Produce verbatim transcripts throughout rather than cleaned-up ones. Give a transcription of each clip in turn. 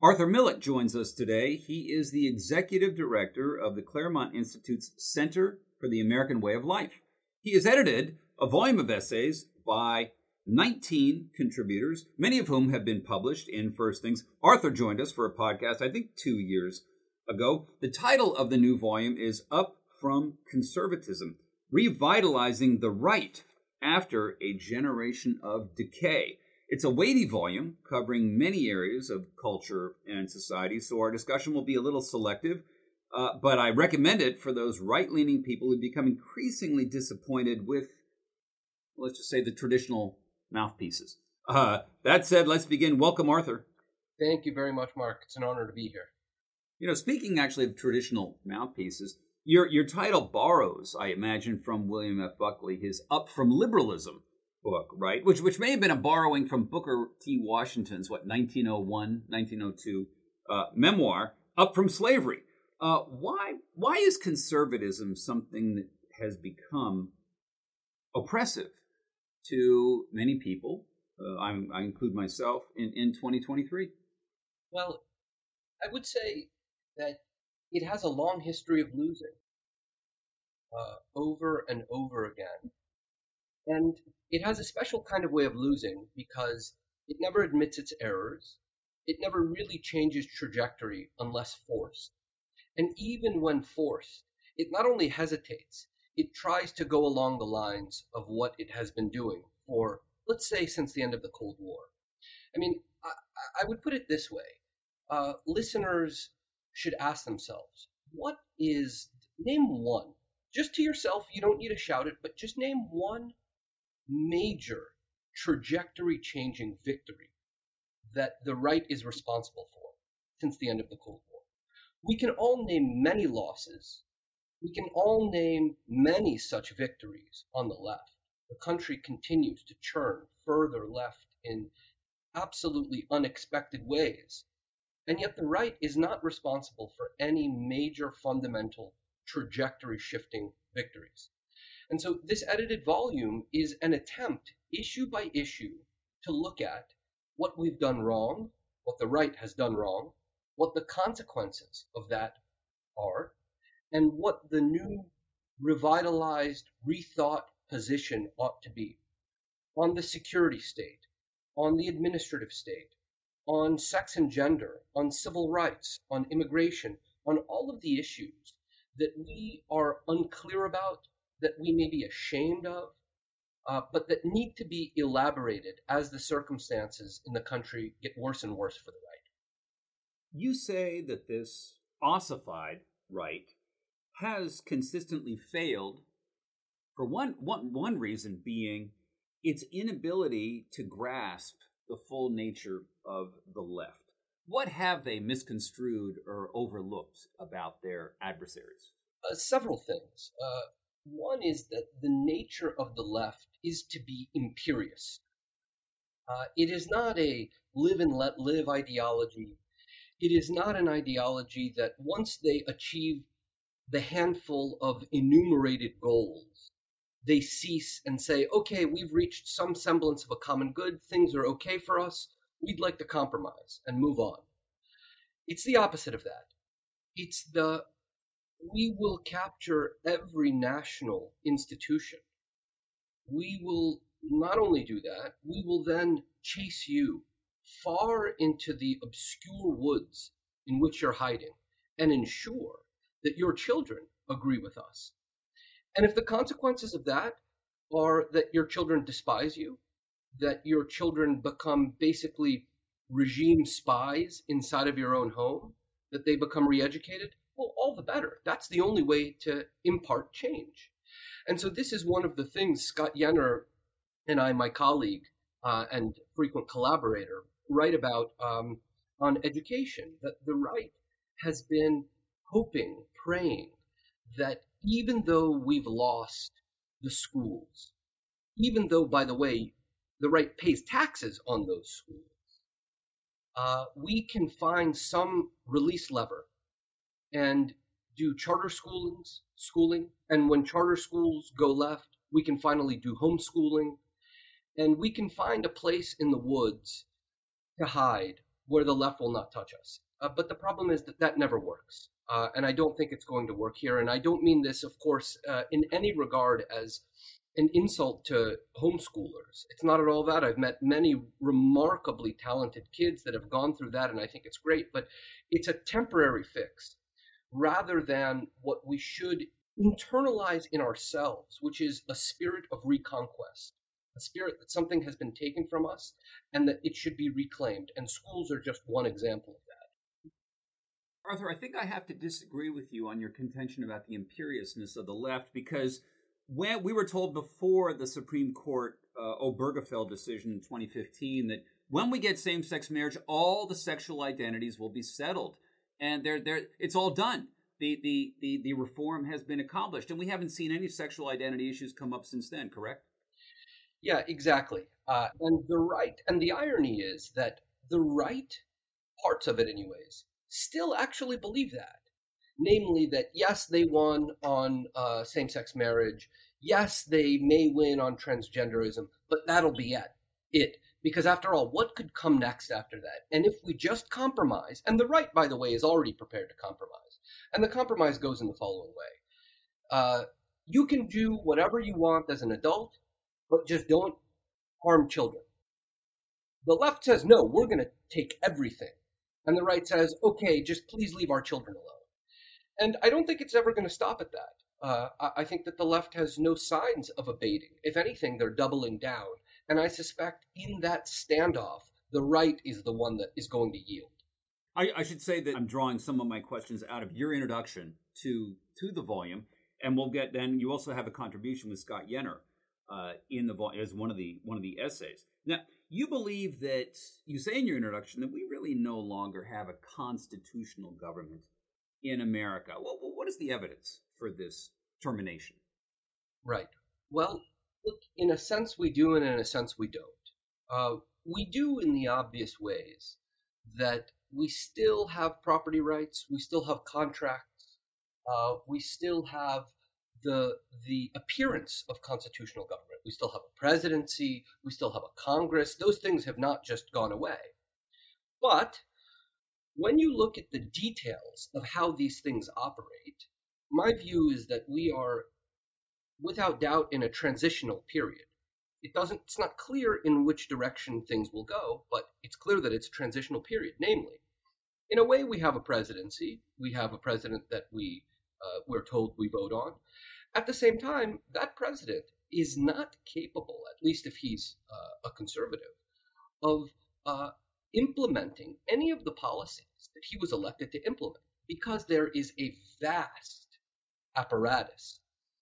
Arthur Millett joins us today. He is the executive director of the Claremont Institute's Center for the American Way of Life. He has edited a volume of essays by nineteen contributors, many of whom have been published in First Things. Arthur joined us for a podcast, I think, two years ago. The title of the new volume is Up from Conservatism, Revitalizing the Right After a Generation of Decay. It's a weighty volume covering many areas of culture and society, so our discussion will be a little selective, uh, but I recommend it for those right-leaning people who become increasingly disappointed with, let's just say, the traditional mouthpieces. Uh, that said, let's begin. Welcome, Arthur. Thank you very much, Mark. It's an honor to be here. You know, speaking actually of traditional mouthpieces, your your title borrows, I imagine, from William F. Buckley, his Up from Liberalism book, right? Which which may have been a borrowing from Booker T. Washington's, what, nineteen oh one, nineteen oh two uh, memoir, Up from Slavery. Uh, why why is conservatism something that has become oppressive to many people? Uh, I'm, I include myself in, in twenty twenty-three. Well, I would say that it has a long history of losing uh, over and over again. And it has a special kind of way of losing because it never admits its errors. It never really changes trajectory unless forced. And even when forced, it not only hesitates, it tries to go along the lines of what it has been doing for, let's say, since the end of the Cold War. I mean, I, I would put it this way. Uh, listeners should ask themselves, what is, name one, just to yourself, you don't need to shout it, but just name one major trajectory-changing victory that the right is responsible for since the end of the Cold War. We can all name many losses. We can all name many such victories on the left. The country continues to churn further left in absolutely unexpected ways. And yet the right is not responsible for any major fundamental trajectory-shifting victories. And so this edited volume is an attempt, issue by issue, to look at what we've done wrong, what the right has done wrong, what the consequences of that are, and what the new, revitalized, rethought position ought to be on the security state, on the administrative state, on sex and gender, on civil rights, on immigration, on all of the issues that we are unclear about, that we may be ashamed of, uh, but that need to be elaborated as the circumstances in the country get worse and worse for the right. You say that this ossified right has consistently failed for one, one, one reason being its inability to grasp the full nature of the left. What have they misconstrued or overlooked about their adversaries? Uh, several things. Uh, One is that the nature of the left is to be imperious. Uh, it is not a live and let live ideology. It is not an ideology that once they achieve the handful of enumerated goals, they cease and say, okay, we've reached some semblance of a common good. Things are okay for us. We'd like to compromise and move on. It's the opposite of that. It's the we will capture every national institution. We will not only do that, we will then chase you far into the obscure woods in which you're hiding and ensure that your children agree with us. And if the consequences of that are that your children despise you, that your children become basically regime spies inside of your own home, that they become re-educated, well, all the better. That's the only way to impart change. And so this is one of the things Scott Yenor and I, my colleague uh, and frequent collaborator, write about um, on education, that the right has been hoping, praying that even though we've lost the schools, even though, by the way, the right pays taxes on those schools, uh, we can find some release lever and do charter schoolings, schooling. And when charter schools go left, we can finally do homeschooling. And we can find a place in the woods to hide where the left will not touch us. Uh, but the problem is that that never works. Uh, and I don't think it's going to work here. And I don't mean this, of course, uh, in any regard as an insult to homeschoolers. It's not at all that. I've met many remarkably talented kids that have gone through that, and I think it's great. But it's a temporary fix rather than what we should internalize in ourselves, which is a spirit of reconquest, a spirit that something has been taken from us and that it should be reclaimed. And schools are just one example of that. Arthur, I think I have to disagree with you on your contention about the imperiousness of the left, because when we were told before the Supreme Court uh, Obergefell decision in twenty fifteen that when we get same-sex marriage, all the sexual identities will be settled, and they're, they're, it's all done. The, the, the, the reform has been accomplished, and we haven't seen any sexual identity issues come up since then, correct? Yeah, exactly. Uh, and the right, and the irony is that the right, parts of it anyways, still actually believe that. Namely that, yes, they won on uh, same-sex marriage. Yes, they may win on transgenderism, but that'll be it. It. Because after all, what could come next after that? And if we just compromise, and the right, by the way, is already prepared to compromise, and the compromise goes in the following way. Uh, you can do whatever you want as an adult, but just don't harm children. The left says, no, we're going to take everything. And the right says, okay, just please leave our children alone. And I don't think it's ever going to stop at that. Uh, I think that the left has no signs of abating. If anything, they're doubling down. And I suspect in that standoff, the right is the one that is going to yield. I, I should say that I'm drawing some of my questions out of your introduction to to the volume, and we'll get then. You also have a contribution with Scott Yenor uh, in the volume as one of the one of the essays. Now, you believe that you say in your introduction that we really no longer have a constitutional government in America. Well, what is the evidence for this termination? Right. Well, look, in a sense we do, and in a sense we don't. Uh, we do in the obvious ways that we still have property rights, we still have contracts, uh, we still have the the appearance of constitutional government. We still have a presidency, we still have a Congress. Those things have not just gone away. But when you look at the details of how these things operate, my view is that we are, without doubt, in a transitional period. It doesn't, it's not clear in which direction things will go, but it's clear that it's a transitional period. Namely, in a way, we have a presidency. We have a president that we, uh, we're told we vote on. At the same time, that president is not capable, at least if he's uh, a conservative, of uh, implementing any of the policies that he was elected to implement, because there is a vast apparatus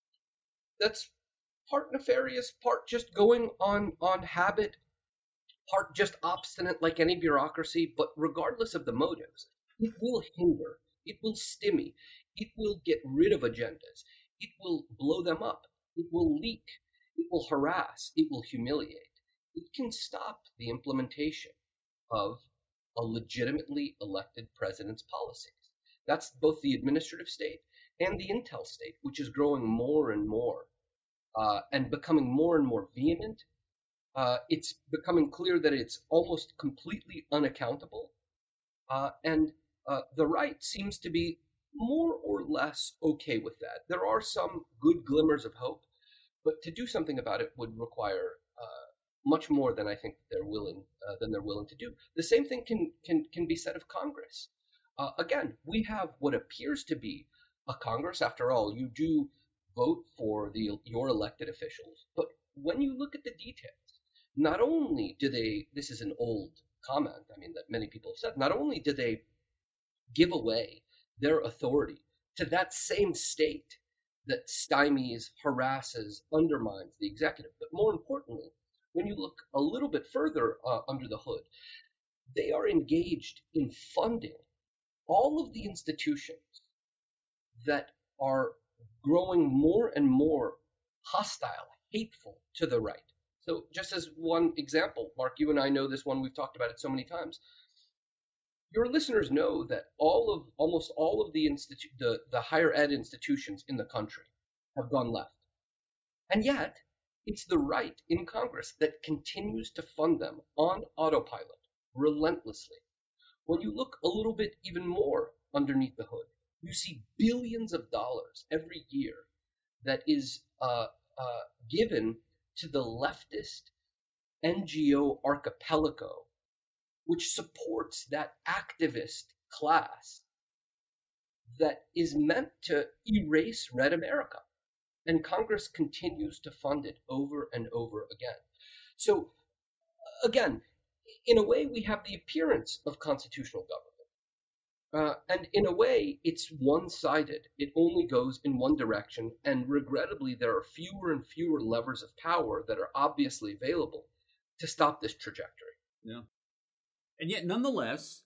that's part nefarious, part just going on on habit, part just obstinate like any bureaucracy. But regardless of the motives, it will hinder, it will stymie, it will get rid of agendas, it will blow them up, it will leak, it will harass, it will humiliate. It can stop the implementation of a legitimately elected president's policies. That's both the administrative state and the intel state, which is growing more and more uh, and becoming more and more vehement. Uh, it's becoming clear that it's almost completely unaccountable. Uh, and uh, the right seems to be more or less okay with that. There are some good glimmers of hope, but to do something about it would require uh, much more than I think they're willing uh, than they're willing to do. The same thing can can can be said of Congress. Uh, again, we have what appears to be a Congress. After all, you do vote for the your elected officials, but when you look at the details, not only do they, this is an old comment, I mean, that many people have said, not only do they give away their authority to that same state that stymies, harasses, undermines the executive, but more importantly, when you look a little bit further uh, under the hood, they are engaged in funding all of the institutions that are growing more and more hostile, hateful to the right. So just as one example, Mark, you and I know this one, we've talked about it so many times. Your listeners know that all of, almost all of the, institu- the, the higher ed institutions in the country have gone left. And yet, it's the right in Congress that continues to fund them on autopilot, relentlessly. When you look a little bit even more underneath the hood, you see billions of dollars every year that is uh, uh, given to the leftist N G O archipelago, which supports that activist class that is meant to erase Red America. And Congress continues to fund it over and over again. So, again, in a way, we have the appearance of constitutional government. Uh, and in a way, it's one-sided. It only goes in one direction. And regrettably, there are fewer and fewer levers of power that are obviously available to stop this trajectory. Yeah. And yet, nonetheless,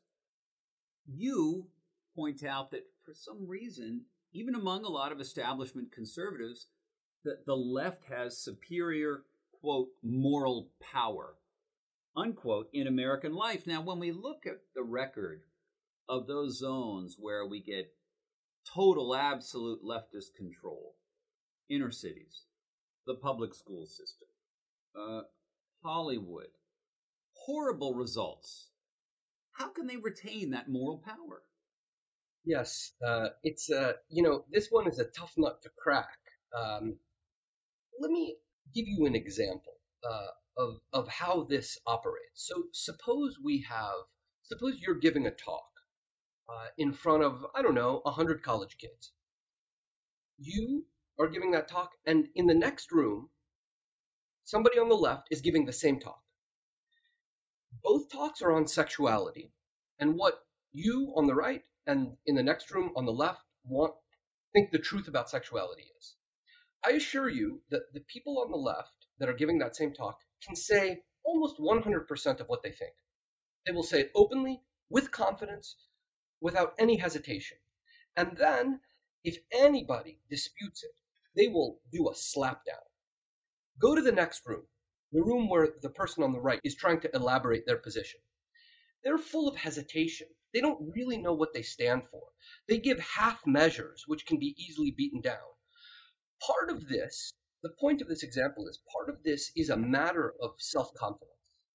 you point out that for some reason, even among a lot of establishment conservatives, that the left has superior, quote, moral power, unquote, in American life. Now, when we look at the record of those zones where we get total, absolute leftist control, inner cities, the public school system, uh, Hollywood, horrible results. How can they retain that moral power? Yes, uh, it's uh, you know, this one is a tough nut to crack. Um, let me give you an example uh, of of how this operates. So suppose we have, suppose you're giving a talk uh, in front of, I don't know, a hundred college kids. You are giving that talk, and in the next room, somebody on the left is giving the same talk. Both talks are on sexuality, and what you on the right and in the next room on the left want think the truth about sexuality is. I assure you that the people on the left that are giving that same talk can say almost one hundred percent of what they think. They will say it openly, with confidence, without any hesitation. And then, if anybody disputes it, they will do a slapdown. Go to the next room, the room where the person on the right is trying to elaborate their position. They're full of hesitation. They don't really know what they stand for. They give half measures, which can be easily beaten down. Part of this, the point of this example is, part of this is a matter of self-confidence.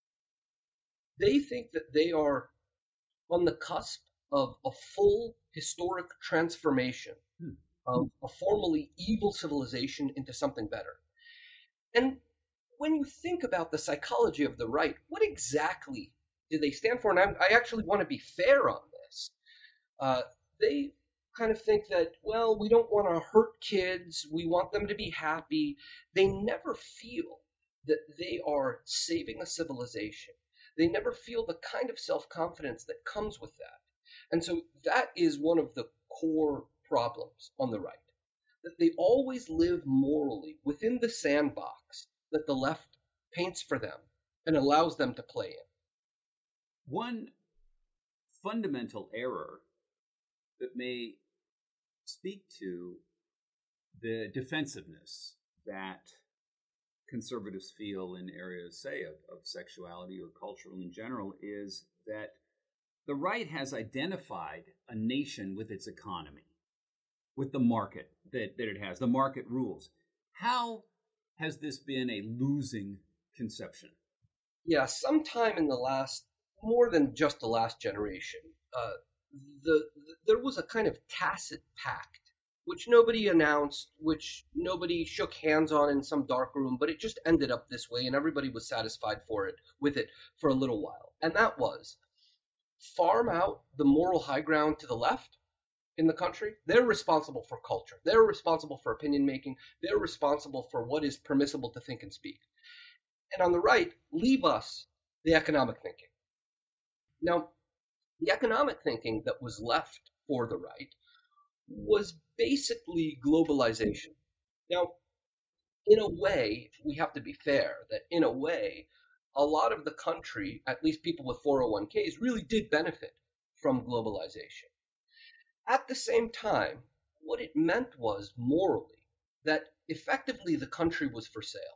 They think that they are on the cusp of a full historic transformation hmm. of a formerly evil civilization into something better. And when you think about the psychology of the right, what exactly do they stand for? And I, I actually want to be fair on this. Uh, they kind of think that, well, we don't want to hurt kids. We want them to be happy. They never feel that they are saving a civilization. They never feel the kind of self-confidence that comes with that. And so that is one of the core problems on the right, that they always live morally within the sandbox that the left paints for them and allows them to play in. One fundamental error that may speak to the defensiveness that conservatives feel in areas, say, of, of sexuality or cultural in general is that the right has identified a nation with its economy, with the market that, that it has, the market rules. How has this been a losing conception? Yeah, sometime in the last, more than just the last generation, uh, the, the there was a kind of tacit pact, which nobody announced, which nobody shook hands on in some dark room, but it just ended up this way, and everybody was satisfied for it with it for a little while. And that was, farm out the moral high ground to the left in the country. They're responsible for culture. They're responsible for opinion making. They're responsible for what is permissible to think and speak. And on the right, leave us the economic thinking. Now, the economic thinking that was left for the right was basically globalization. Now, in a way, we have to be fair that in a way, a lot of the country, at least people with four oh one k's, really did benefit from globalization. At the same time, what it meant was morally that effectively the country was for sale.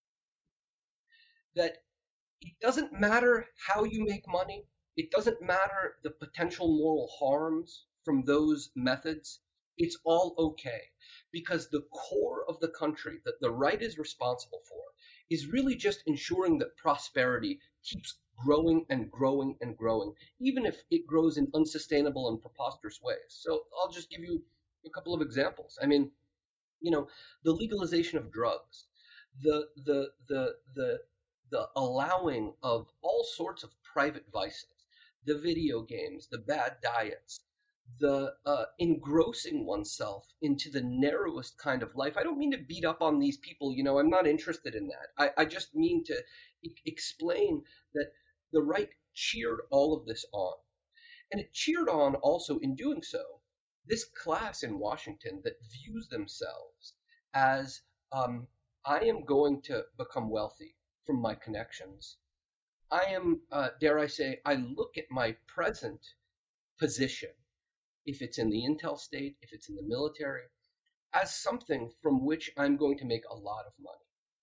That it doesn't matter how you make money. It doesn't matter the potential moral harms from those methods. It's all okay, because the core of the country that the right is responsible for is really just ensuring that prosperity keeps growing and growing and growing, even if it grows in unsustainable and preposterous ways. So I'll just give you a couple of examples. I mean, you know, the legalization of drugs, the the the the the allowing of all sorts of private vices, the video games, the bad diets, the uh, engrossing oneself into the narrowest kind of life. I don't mean to beat up on these people. You know, I'm not interested in that. I, I just mean to e- explain that the right cheered all of this on. And it cheered on also in doing so this class in Washington that views themselves as um, I am going to become wealthy from my connections. I am, uh, dare I say, I look at my present position, if it's in the intel state, if it's in the military, as something from which I'm going to make a lot of money.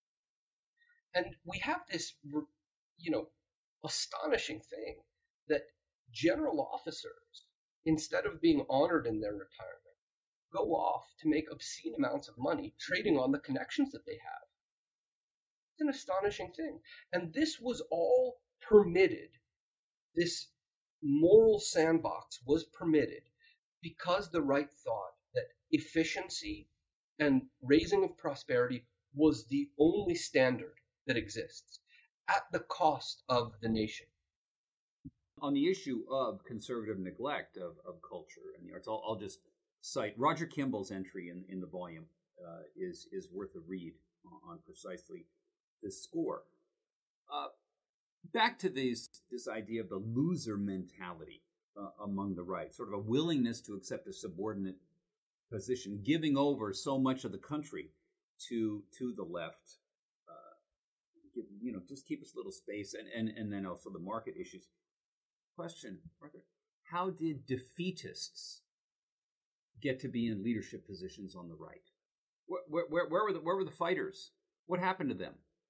And we have this, you know, astonishing thing that general officers, instead of being honored in their retirement, go off to make obscene amounts of money trading on the connections that they have. It's an astonishing thing. And this was all permitted. This moral sandbox was permitted because the right thought that efficiency and raising of prosperity was the only standard that exists at the cost of the nation. On the issue of conservative neglect of, of culture and the arts, I'll, I'll just cite Roger Kimball's entry in, in the volume uh, is is worth a read on precisely this score. Uh, back to this this idea of the loser mentality uh, among the right, sort of a willingness to accept a subordinate position, giving over so much of the country to to the left. Uh, give, you know, just keep us a little space, and, and, and then also the market issues. Question, Arthur, how did defeatists get to be in leadership positions on the right? Where, where, where, where were the where were the fighters? What happened to them?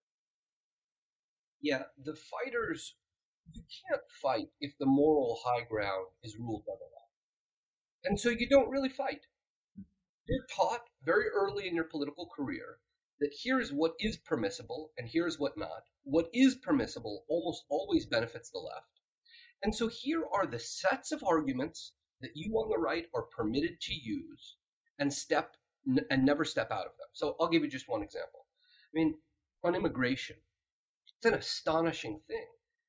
Yeah, the fighters, you can't fight if the moral high ground is ruled by the law. And so you don't really fight. You're taught very early in your political career that here's what is permissible and here's what not. What is permissible almost always benefits the left. And so here are the sets of arguments that you on the right are permitted to use and step and never step out of them. So I'll give you just one example. I mean, on immigration, it's an astonishing thing.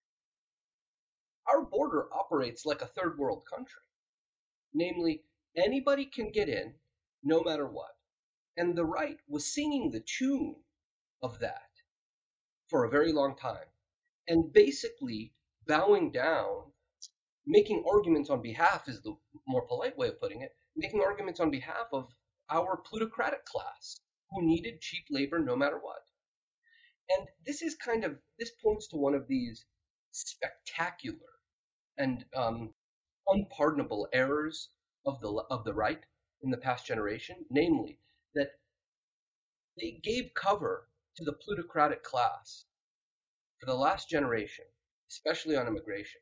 Our border operates like a third world country. Namely, anybody can get in no matter what. And the right was singing the tune of that for a very long time. And basically bowing down, making arguments on behalf is the more polite way of putting it, making arguments on behalf of our plutocratic class who needed cheap labor no matter what. And this is kind of, this points to one of these spectacular and um, unpardonable errors of the of the right in the past generation, namely that they gave cover to the plutocratic class for the last generation, especially on immigration.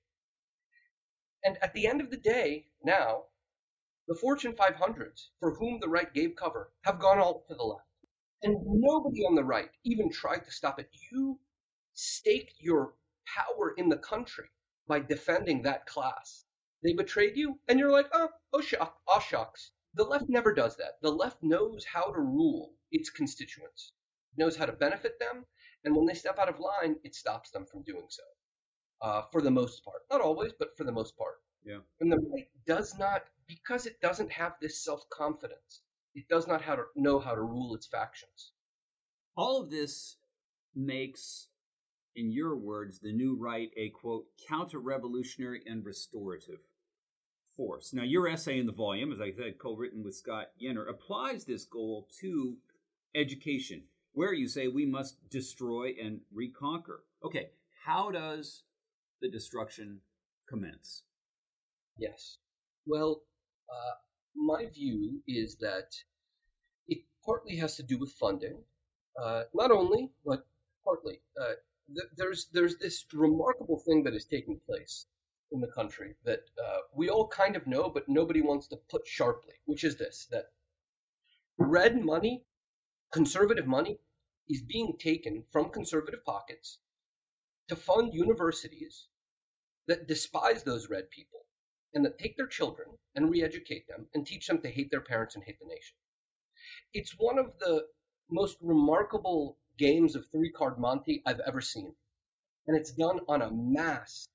And at the end of the day, now, the Fortune five hundreds, for whom the right gave cover, have gone all to the left. And nobody on the right even tried to stop it. You staked your power in the country by defending that class. They betrayed you, and you're like, oh, oh, shuck, oh shucks. The left never does that. The left knows how to rule its constituents, knows how to benefit them, and when they step out of line, it stops them from doing so. Uh, for the most part. Not always, but for the most part. Yeah. And the right does not, because it doesn't have this self-confidence, it does not how to know how to rule its factions. All of this makes, in your words, the new right a, quote, counter-revolutionary and restorative force. Now, your essay in the volume, as I said, co-written with Scott Yenor, applies this goal to education, where you say we must destroy and reconquer. Okay, how does the destruction commence? Yes. Well, uh, my view is that it partly has to do with funding. Uh, not only, but partly. Uh, th- there's there's this remarkable thing that is taking place in the country that uh, we all kind of know, but nobody wants to put sharply, which is this, that red money, conservative money, is being taken from conservative pockets to fund universities that despise those red people and that take their children and re-educate them and teach them to hate their parents and hate the nation. It's one of the most remarkable games of three-card Monte I've ever seen. And it's done on a mass,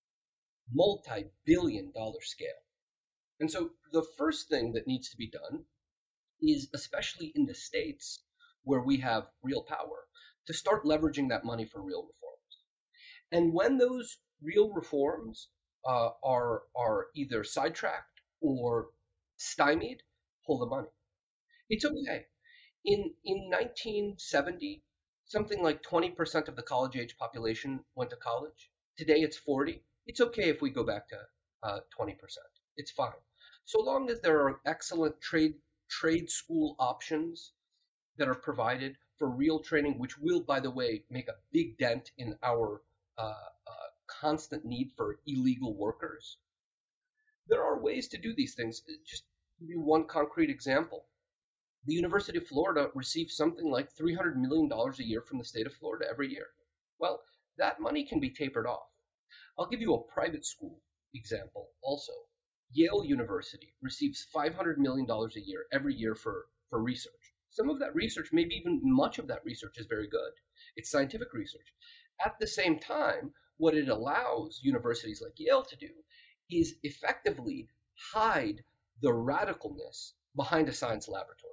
multi-billion dollar scale. And so the first thing that needs to be done is, especially in the states where we have real power, to start leveraging that money for real reforms. And when those real reforms uh, are are either sidetracked or stymied, pull the money. It's okay. In in nineteen seventy, something like twenty percent of the college-age population went to college. Today it's forty. It's okay if we go back to uh, twenty percent. It's fine. So long as there are excellent trade trade school options that are provided for real training, which will, by the way, make a big dent in our uh, uh, constant need for illegal workers. There are ways to do these things. Just to give you one concrete example. The University of Florida receives something like three hundred million dollars a year from the state of Florida every year. Well, that money can be tapered off. I'll give you a private school example also. Yale University receives five hundred million dollars a year every year for, for research. Some of that research, maybe even much of that research, is very good. It's scientific research. At the same time, what it allows universities like Yale to do is effectively hide the radicalness behind a science laboratory.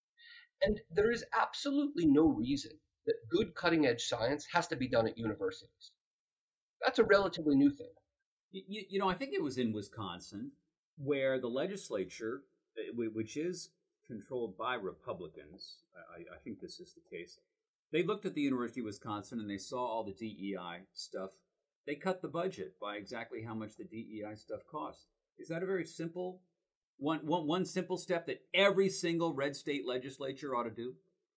And there is absolutely no reason that good cutting-edge science has to be done at universities. That's a relatively new thing. You, you know, I think it was in Wisconsin where the legislature, which is controlled by Republicans, I, I think this is the case, they looked at the University of Wisconsin and they saw all the D E I stuff. They cut the budget by exactly how much the D E I stuff costs. Is that a very simple, one, one, one simple step that every single red state legislature ought to do?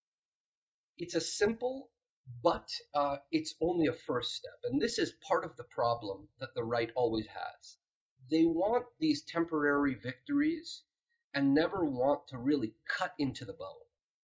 It's a simple, but uh, it's only a first step. And this is part of the problem that the right always has. They want these temporary victories and never want to really cut into the bone.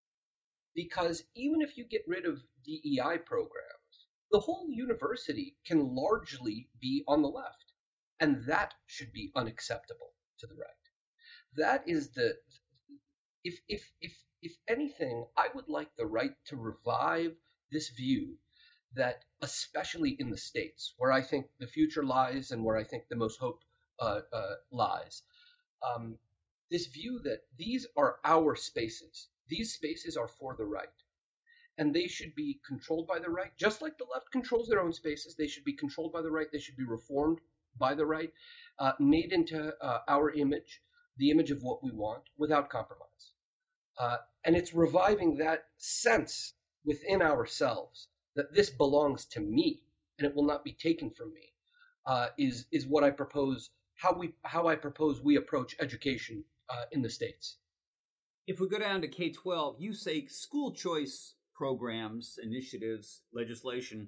Because even if you get rid of D E I programs, the whole university can largely be on the left. And that should be unacceptable to the right. That is the, if, if, if, if anything, I would like the right to revive this view that, especially in the states, where I think the future lies and where I think the most hope uh, uh, lies, um, this view that these are our spaces. These spaces are for the right. And they should be controlled by the right. Just like the left controls their own spaces, they should be controlled by the right. They should be reformed by the right, uh, made into uh, our image, the image of what we want, without compromise. Uh, and it's reviving that sense within ourselves that this belongs to me and it will not be taken from me, uh, is is what I propose, how we how I propose we approach education uh, in the States. If we go down to K twelve, you say school choice programs, initiatives, legislation,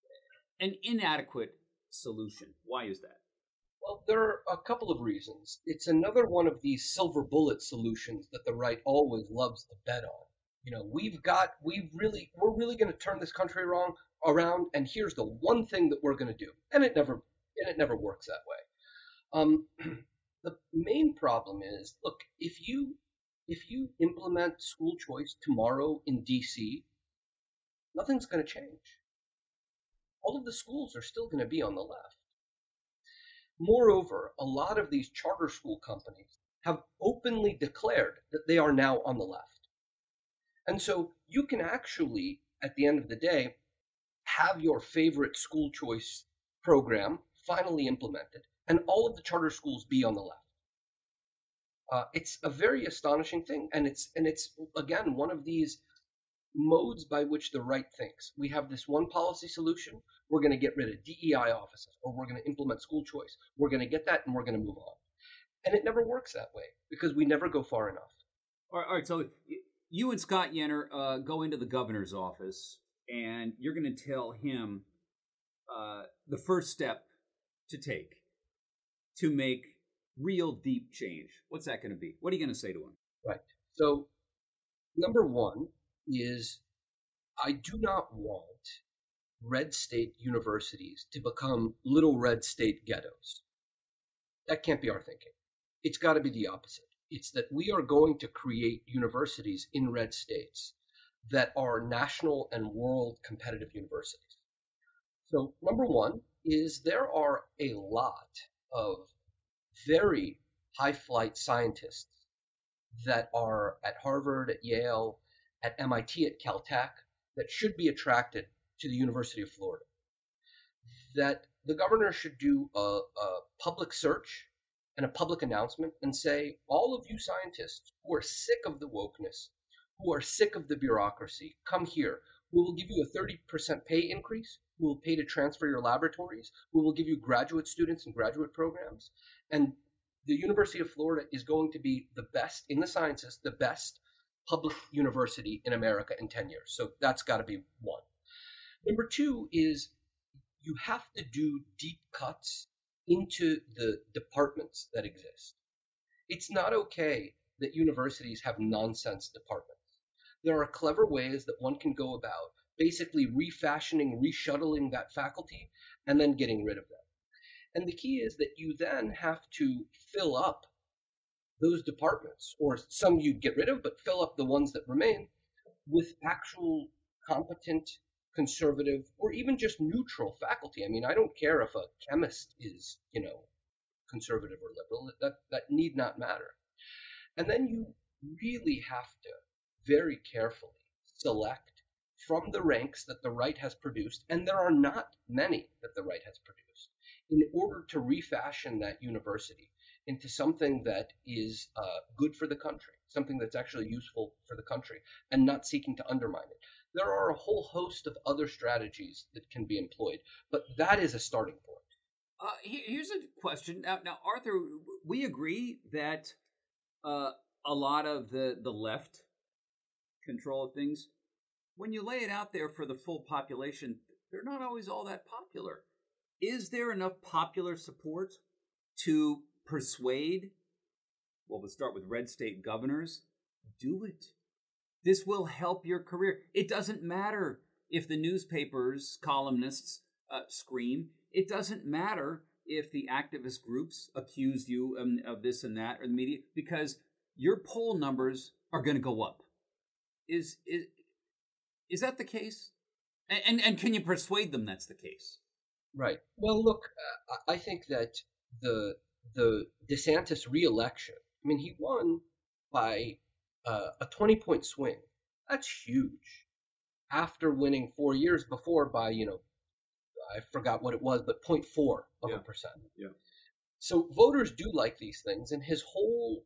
an inadequate solution. Why is that? Well, there are a couple of reasons. It's another one of these silver bullet solutions that the right always loves to bet on. You know, we've got, we've really, we're really going to turn this country wrong, around, and here's the one thing that we're going to do. And it never, and it never works that way. Um, the main problem is, look, if you, if you implement school choice tomorrow in D C, nothing's going to change. All of the schools are still going to be on the left. Moreover, a lot of these charter school companies have openly declared that they are now on the left. And so you can actually, at the end of the day, have your favorite school choice program finally implemented, and all of the charter schools be on the left. Uh, it's a very astonishing thing, and it's and it's again one of these modes by which the right thinks. We have this one policy solution. We're going to get rid of D E I offices, or we're going to implement school choice. We're going to get that, and we're going to move on. And it never works that way because we never go far enough. All right, all right so you and Scott Yenor uh, go into the governor's office, and you're going to tell him uh, the first step to take to make real deep change. What's that going to be? What are you going to say to him? Right. So, number one is I do not want red state universities to become little red state ghettos. That can't be our thinking. It's got to be the opposite. It's that we are going to create universities in red states that are national and world competitive universities. So number one is there are a lot of very high flight scientists that are at Harvard, at Yale, at M I T, at Caltech, that should be attracted to the University of Florida. That the governor should do a, a public search and a public announcement and say, all of you scientists who are sick of the wokeness, who are sick of the bureaucracy, come here. We will give you a thirty percent pay increase. We will pay to transfer your laboratories. We will give you graduate students and graduate programs. And the University of Florida is going to be the best in the sciences, the best public university in America in ten years. So that's got to be one. Number two is you have to do deep cuts into the departments that exist. It's not okay that universities have nonsense departments. There are clever ways that one can go about basically refashioning, reshuttling that faculty, and then getting rid of them. And the key is that you then have to fill up those departments, or some you get rid of, but fill up the ones that remain with actual competent, conservative, or even just neutral faculty. I mean, I don't care if a chemist is, you know, conservative or liberal. That, that need not matter. And then you really have to very carefully select from the ranks that the right has produced, and there are not many that the right has produced, in order to refashion that university into something that is uh, good for the country, something that's actually useful for the country, and not seeking to undermine it. There are a whole host of other strategies that can be employed, but that is a starting point. Uh, here's a question. Now, now, Arthur, we agree that uh, a lot of the, the left control of things, when you lay it out there for the full population, they're not always all that popular. Is there enough popular support to persuade, well, we'll start with red state governors, do it. This will help your career. It doesn't matter if the newspapers, columnists uh, scream. It doesn't matter if the activist groups accuse you of, of this and that, or the media, because your poll numbers are going to go up. Is is is that the case? And, and and can you persuade them that's the case? Right. Well, look, uh, I think that the the DeSantis re-election, I mean, he won by uh, a twenty-point swing. That's huge. After winning four years before by, you know, I forgot what it was, but zero point four of yeah. a percent. Yeah. So voters do like these things, and his whole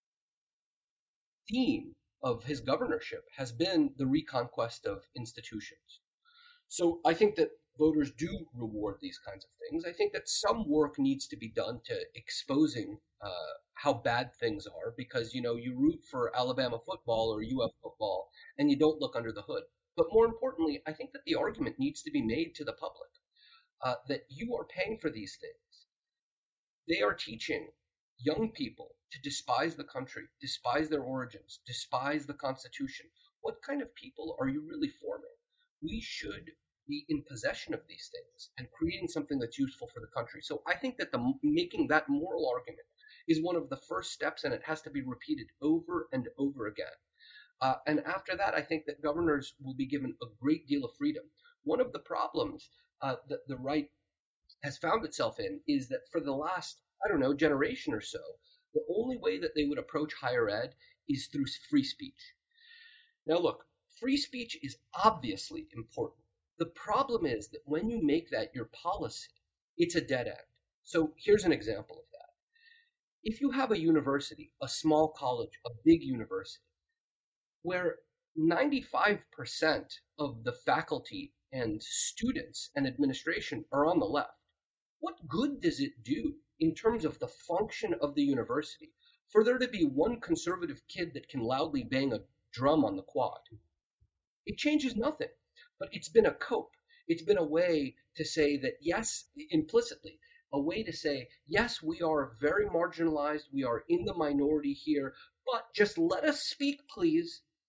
theme of his governorship has been the reconquest of institutions. So I think that voters do reward these kinds of things. I think that some work needs to be done to exposing uh, how bad things are, because, you know, you root for Alabama football or U F football and you don't look under the hood. But more importantly, I think that the argument needs to be made to the public uh, that you are paying for these things. They are teaching young people to despise the country, despise their origins, despise the Constitution. What kind of people are you really forming? We should be in possession of these things and creating something that's useful for the country. So I think that the making that moral argument is one of the first steps, and it has to be repeated over and over again. Uh, and after that, I think that governors will be given a great deal of freedom. One of the problems uh, that the right has found itself in is that for the last, I don't know, generation or so, the only way that they would approach higher ed is through free speech. Now, look, free speech is obviously important. The problem is that when you make that your policy, it's a dead end. So here's an example of that. If you have a university, a small college, a big university, where ninety-five percent of the faculty and students and administration are on the left, what good does it do in terms of the function of the university for there to be one conservative kid that can loudly bang a drum on the quad? It changes nothing. But it's been a cope. It's been a way to say that, yes, implicitly, a way to say, yes, we are very marginalized. We are in the minority here, but just let us speak, please.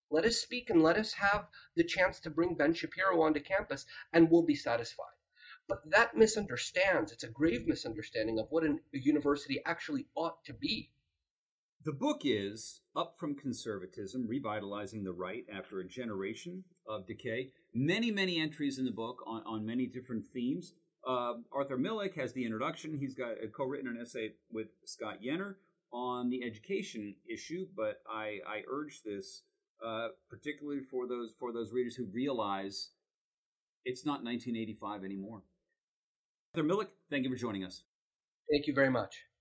Let us speak and let us have the chance to bring Ben Shapiro onto campus, and we'll be satisfied. But that misunderstands, it's a grave misunderstanding of what an, a university actually ought to be. The book is Up from Conservatism, Revitalizing the Right After a Generation of Decay. Many, many entries in the book on, on many different themes. Uh, Arthur Milik has the introduction. He's got uh, co-written an essay with Scott Yenor on the education issue, but I, I urge this uh, particularly for those for those readers who realize it's not nineteen eighty-five anymore. Arthur Milik, thank you for joining us. Thank you very much.